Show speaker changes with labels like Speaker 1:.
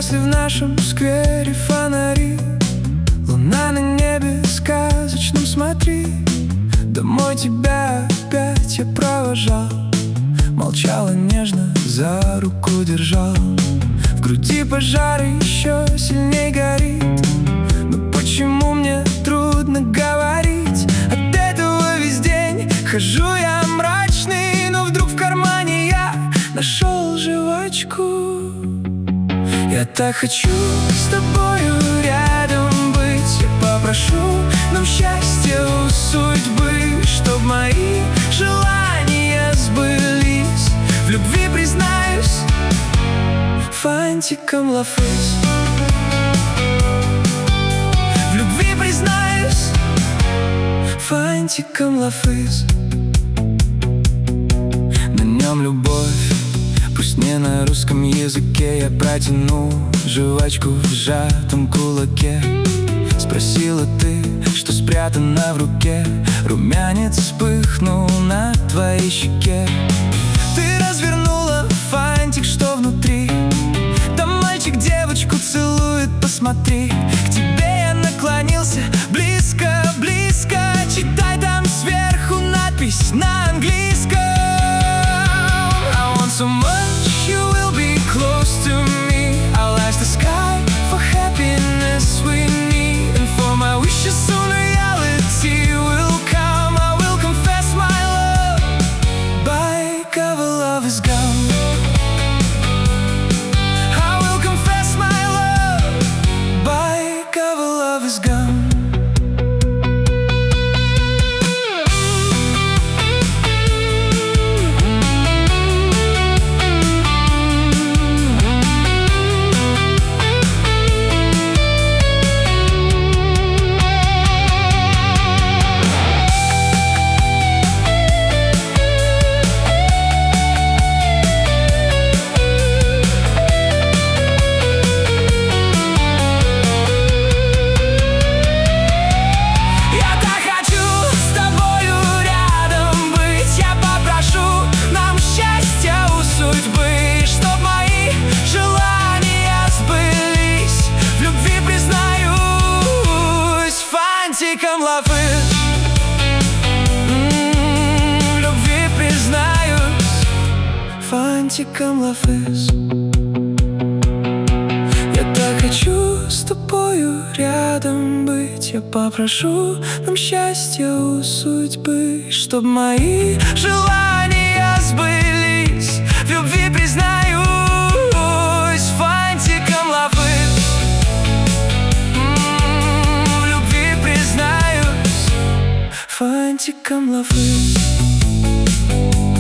Speaker 1: погасли в нашем сквере фонари. Луна на небе сказочном, смотри. Домой тебя опять я провожал, молчала нежно, за руку держал. В груди пожар еще сильней горит, но почему мне трудно говорить? От этого весь день хожу я мрачный, но вдруг в кармане я нашел жвачку. Я так хочу с тобою рядом быть. Я попрошу нам счастья у судьбы, чтоб мои желания сбылись. В любви признаюсь фантиком лафыс. В любви признаюсь фантиком лафыс. На нем любовь, пусть не на русском языке. Я протяну жвачку в сжатом кулаке. Спросила ты, что спрятано в руке. Румянец вспыхнул на твоей щеке. Ты развернула фантик, что внутри. Там мальчик девочку целует, посмотри. К тебе я наклонился, близко, близко. Читай там сверху надпись на английском. I want so much, you will be close to me. I'll ask the sky for happiness we need, and for my wishes soon reality will come. I will confess my love, bike of a love is gone. I will confess my love, bike of a love is gone. Фантиком лафыс. В любви признаюсь фантиком лафыс. Я так хочу с тобою рядом быть. Я попрошу нам счастья у судьбы, чтоб мои желания сбылись. В любви признаюсь фантиком лафыс. Фантиком лафыс.